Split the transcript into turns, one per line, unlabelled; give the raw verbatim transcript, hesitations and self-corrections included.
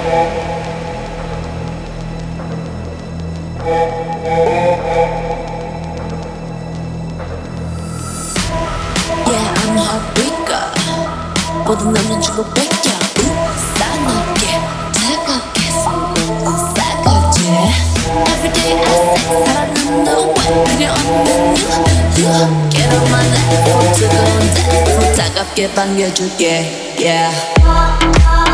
Yeah, I'm a heartbreaker. 모든 남녀주고 뺏겨. 싸늘게 차갑게 속은 싸가지. Everyday I say 살아남는 왜 필요 없는 you, you. Get on my level 뜨거운 대로 차갑게 반겨줄게. Yeah.